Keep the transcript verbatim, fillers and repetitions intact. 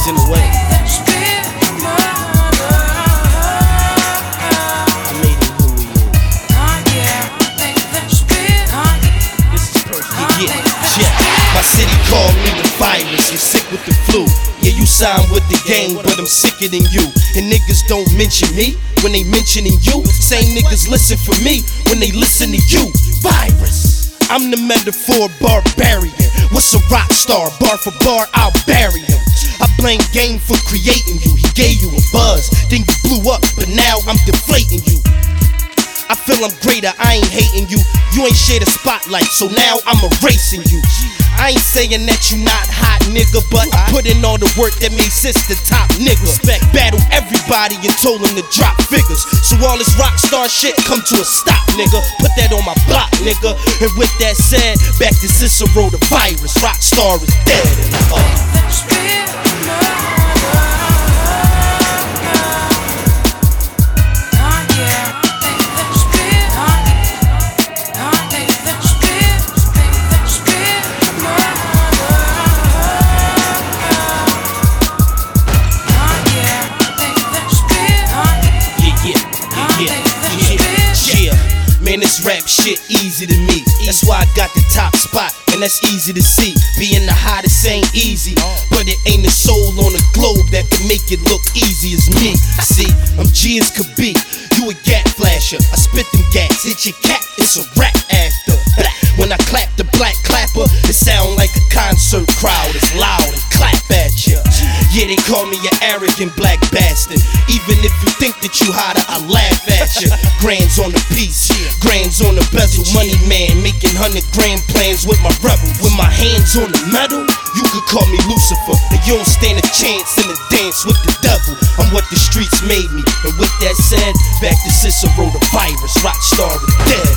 in the way. I made him who he is. This is perfect. Yeah, yeah. My city called me the virus. You're sick with the flu. Yeah, you signed with the gang, but I'm sicker than you. And niggas don't mention me when they mentioning you. Same niggas listen for me when they listen to you. Virus. I'm the metaphor barbarian. What's a rock star? Bar for bar, I'll bury him. I blame game for creating you. He gave you a buzz, then you blew up, but now I'm deflating you. I feel I'm greater, I ain't hating you. You ain't share the spotlight, so now I'm erasing you. I ain't saying that you not hot, nigga, but I put in all the work that made sis the top nigga. Battle everybody and told them to drop figures. So all this rock star shit come to a stop, nigga. Put that on my block, nigga. And with that said, back to Cicero the virus. Rock star is dead in the heart. Man, this rap shit easy to me. That's why I got the top spot, and that's easy to see. Being the hottest ain't easy, but it ain't a soul on the globe that can make it look easy as me. See, I'm G as could be. You a gat flasher. I spit them gats, hit your cat, it's a rap after. When I clap the black clapper, it sound like a concert crowd. It's loud and clap at ya. Yeah, they call me an arrogant black bastard. Even if you think that you hotter, I laugh at ya. Grands on the piece, grands on the bezel. Money man, making hundred grand plans with my rebel. With my hands on the metal, you could call me Lucifer. And you don't stand a chance in a dance with the devil. I'm what the streets made me. And with that said, back to Cicero the virus. Rock star is dead.